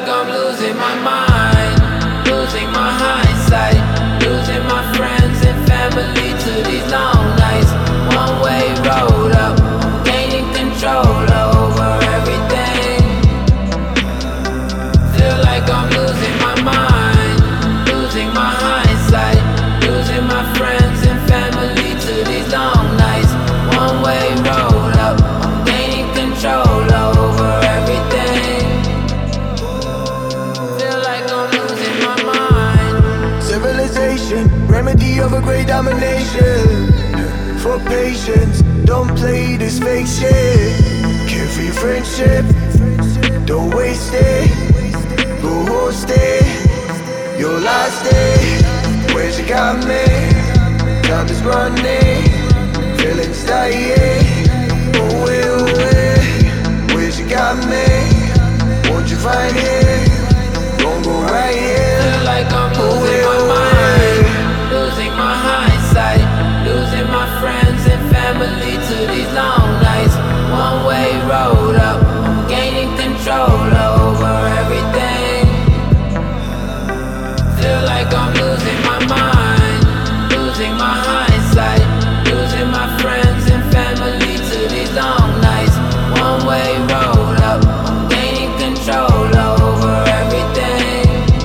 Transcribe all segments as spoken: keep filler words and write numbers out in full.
I'm losing my mind, losing my hindsight, losing my friends and family to these long nights. One-way road up, gaining control over everything. Feel like I'm losing my mind, losing my hindsight, losing my friends and family to these long nights. One-way road up, gaining control over everything. Feel like I'm losing my mind. Civilization, remedy of a great domination. For patience, don't play this fake shit. Care for your friendship, don't waste it. Go host it, your last day. Where's you got me? Time is running, feelings dying. Away, away. Where's you got me? Won't you find it? Don't go right here. Feel like I'm losing my mind, losing my hindsight, losing my friends and family to these long nights. One-way road up, gaining control over everything. Feel like I'm losing my mind, losing my hindsight, losing my friends and family to these long nights. One-way road up, gaining control over everything.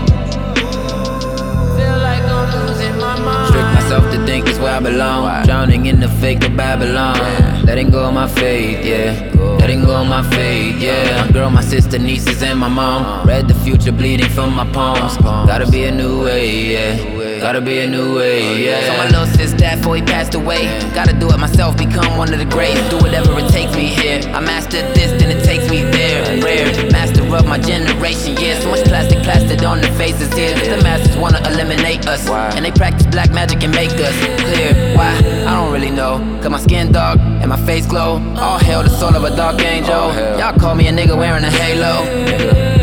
Feel like I'm losing my mind. Trick myself to think it's where I belong. Drowning in the fake of Babylon. Letting go of my faith, yeah. Letting go of my faith, yeah. My girl, my sister, nieces, and my mom. Read the future bleeding from my palms. Gotta be a new way, yeah. Gotta be a new way, yeah. So my little sis dad before he passed away. Gotta do it myself, become one of the greats. Do whatever it takes me here. I mastered this, then it takes me there. Rare, master of my generation, yeah. So much plastic plastered on the faces here. The masters wanna eliminate us, and they practice black magic and make us clear. Why? I don't really know. Cause my skin dark and my face glow. All hail the soul of a dark angel. Y'all call me a nigga wearing a halo.